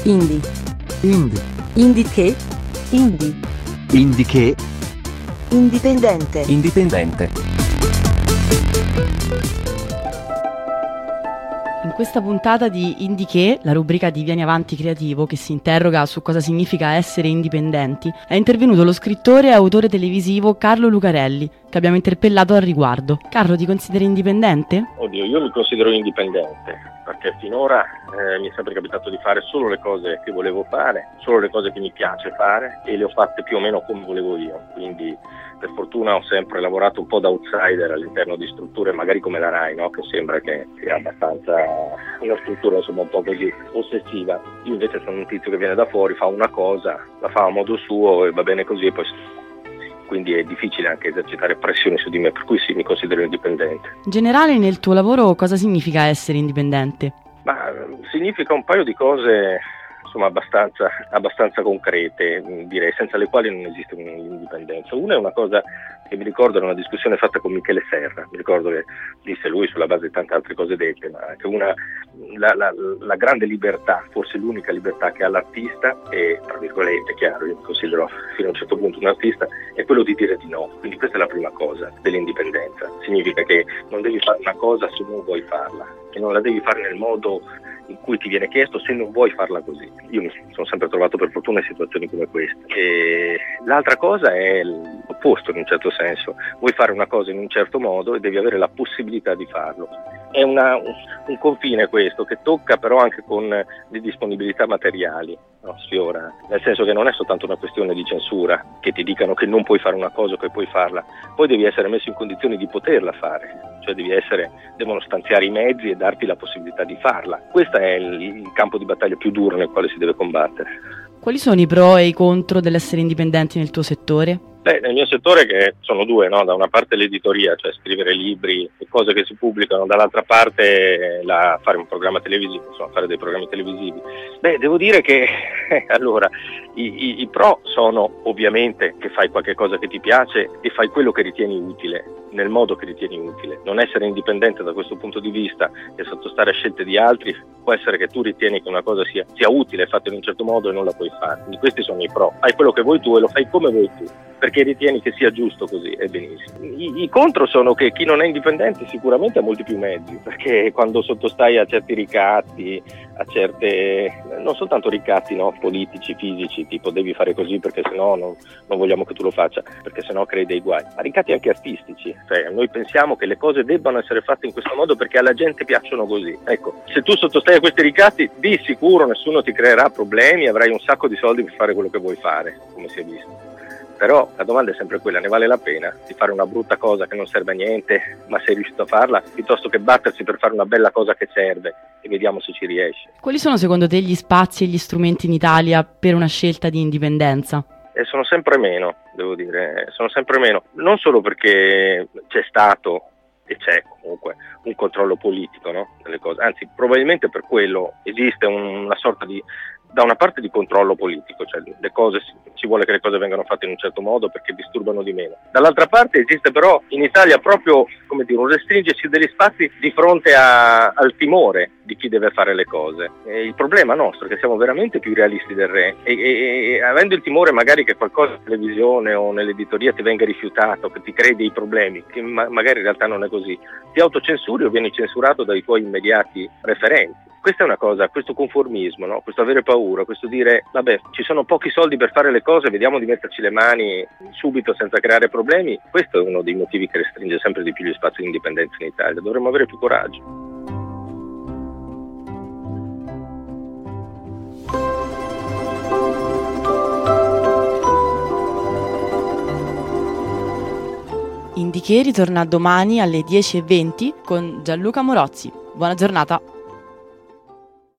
Indie. Indie. Indie che? Indie. Indie che? Indipendente. Indipendente. In questa puntata di Indie che, la rubrica di Vieni Avanti Creativo che si interroga su cosa significa essere indipendenti, è intervenuto lo scrittore e autore televisivo Carlo Lucarelli, che abbiamo interpellato al riguardo. Carlo, ti consideri indipendente? Oddio, io mi considero indipendente, perché finora mi è sempre capitato di fare solo le cose che volevo fare, solo le cose che mi piace fare, e le ho fatte più o meno come volevo io. Quindi per fortuna ho sempre lavorato un po' da outsider all'interno di strutture magari come la Rai, no? Che sembra che sia abbastanza una struttura insomma un po' così ossessiva. Io invece sono un tizio che viene da fuori, fa una cosa, la fa a modo suo e va bene così, e poi quindi è difficile anche esercitare pressioni su di me, per cui sì, mi considero indipendente. In generale, nel tuo lavoro cosa significa essere indipendente? Ma significa un paio di cose insomma abbastanza concrete, direi, senza le quali non esiste un'indipendenza. Una è una cosa che mi ricordo, era una discussione fatta con Michele Serra, mi ricordo che disse lui sulla base di tante altre cose dette, ma che la grande libertà, forse l'unica libertà che ha l'artista, e tra virgolette, chiaro, io mi considero fino a un certo punto un artista, è quello di dire di no. Quindi questa è la prima cosa dell'indipendenza. Significa che non devi fare una cosa se non vuoi farla, che non la devi fare nel modo in cui ti viene chiesto se non vuoi farla così. Io mi sono sempre trovato per fortuna in situazioni come queste. E l'altra cosa è l'opposto, in un certo senso. Vuoi fare una cosa in un certo modo e devi avere la possibilità di farlo. È un confine questo, che tocca però anche con le disponibilità materiali, no? Sfiora, nel senso che non è soltanto una questione di censura, che ti dicano che non puoi fare una cosa o che puoi farla, poi devi essere messo in condizioni di poterla fare, cioè devono stanziare i mezzi e darti la possibilità di farla. Questo è il campo di battaglia più duro nel quale si deve combattere. Quali sono i pro e i contro dell'essere indipendenti nel tuo settore? Nel mio settore, che sono due, no? Da una parte l'editoria, cioè scrivere libri e cose che si pubblicano, dall'altra parte fare un programma televisivo, insomma fare dei programmi televisivi. Devo dire che allora i pro sono ovviamente che fai qualche cosa che ti piace e fai quello che ritieni utile, nel modo che ritieni utile. Non essere indipendente da questo punto di vista e sottostare a scelte di altri, può essere che tu ritieni che una cosa sia utile, fatta in un certo modo e non la puoi fare. Quindi questi sono i pro. Fai quello che vuoi tu e lo fai come vuoi tu, perché ritieni che sia giusto così, e benissimo. I contro sono che chi non è indipendente sicuramente ha molti più mezzi, perché quando sottostai a certi ricatti, a certe, non soltanto ricatti, no, politici, fisici, tipo devi fare così perché sennò non vogliamo che tu lo faccia, perché sennò crei dei guai, ma ricatti anche artistici, cioè noi pensiamo che le cose debbano essere fatte in questo modo perché alla gente piacciono così. Ecco, se tu sottostai a questi ricatti, di sicuro nessuno ti creerà problemi, avrai un sacco di soldi per fare quello che vuoi fare, come si è visto. Però la domanda è sempre quella: ne vale la pena di fare una brutta cosa che non serve a niente, ma sei riuscito a farla, piuttosto che battersi per fare una bella cosa che serve e vediamo se ci riesci. Quali sono secondo te gli spazi e gli strumenti in Italia per una scelta di indipendenza? Sono sempre meno, devo dire, sono sempre meno, non solo perché c'è stato e c'è comunque un controllo politico, no, delle cose, anzi probabilmente per quello esiste una sorta di, da una parte, di controllo politico, cioè le cose, ci vuole che le cose vengano fatte in un certo modo perché disturbano di meno. Dall'altra parte esiste però in Italia proprio, come dire, un restringersi degli spazi di fronte al timore di chi deve fare le cose. E il problema nostro è che siamo veramente più realisti del re e avendo il timore magari che qualcosa in televisione o nell'editoria ti venga rifiutato, che ti crei dei problemi, che magari in realtà non è così, ti autocensuri o vieni censurato dai tuoi immediati referenti. Questa è una cosa, questo conformismo, no? Questo avere paura, questo dire vabbè, ci sono pochi soldi per fare le cose, vediamo di metterci le mani subito senza creare problemi. Questo è uno dei motivi che restringe sempre di più gli spazi di indipendenza in Italia. Dovremmo avere più coraggio. Indie che ritorna domani alle 10:20 con Gianluca Morozzi. Buona giornata!